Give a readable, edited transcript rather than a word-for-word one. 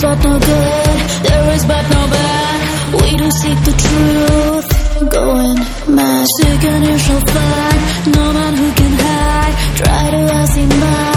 but no good, there is but no bad. We do seek the truth, going mad. Sick and you shall find no man who can hide. Try to ask him back.